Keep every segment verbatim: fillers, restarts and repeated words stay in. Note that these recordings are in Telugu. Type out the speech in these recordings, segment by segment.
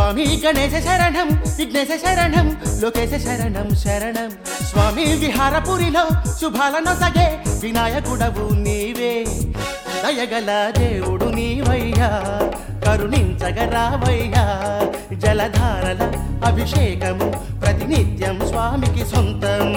స్వామి గణేశ శరణం, విఘ్నేశ శరణం, లోకేశ శరణం శరణం. స్వామి విహారపురిలో శుభాలను సగే వినాయకుడవు నీవే. దయగల దేవుడు నీవయ్యా, కరుణించగరావయ్యా. జలధారల అభిషేకము ప్రతినిత్యం స్వామికి సొంతం.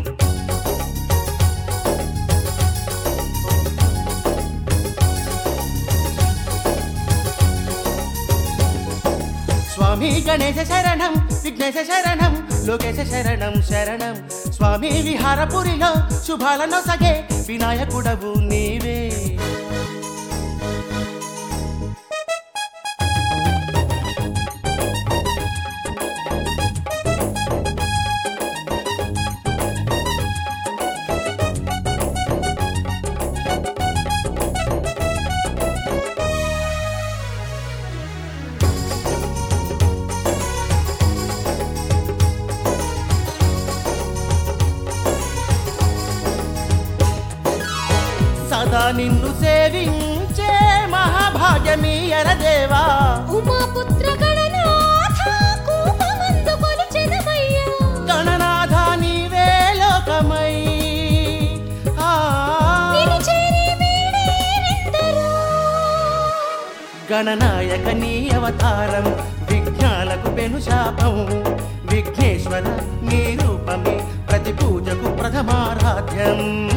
స్వామి గణేశ శరణం, విఘ్నేశ శరణం, లోకేశ శరణం శరణం. స్వామి విహారపురిలో శుభాలను సగే వినాయకుడవు నీవే. సదా నిన్ను సేవించే మహాభాగ్యమీయర దేవా. ఉమాపుత్ర గణనాథ కూపమందు కొలిచెదమయ్యా. గణనాథ నీవే లోకమై నిన్ను చేరి వీడేరెందరో. గణనాయక నీ అవతారం విఘ్నాలకు పెను శాపం. విఘ్నేశ్వర నీ రూపమే ప్రతి పూజకు ప్రథమారాధ్యం.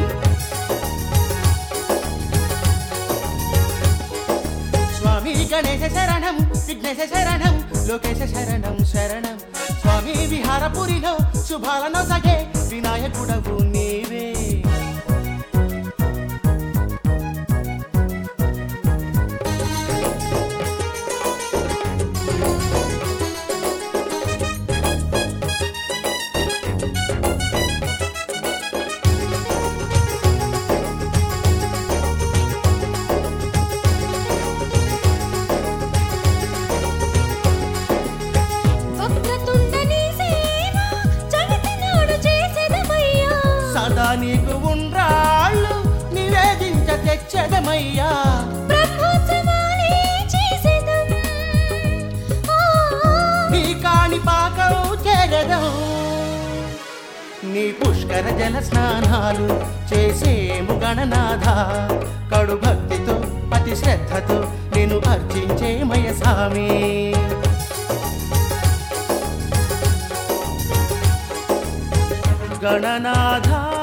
స్వామి గణేశ శరణం, విఘ్నేశ శరణం, లోకేశ శరణం శరణం. స్వామి విహారపురిలో శుభాలను సగే వినాయకుడవు నీవే. సదా నీకు ఉండ్రాళ్ళు నివేదించ తెచ్చదమయ్యా. నీ కాణి పాకం చేరదం. నీ పుష్కర జల స్నానాలు చేసేము గణనాథ. కడు భక్తితో పతి శ్రద్ధతో నేను అర్చించేమయ స్వామి. గణనాథ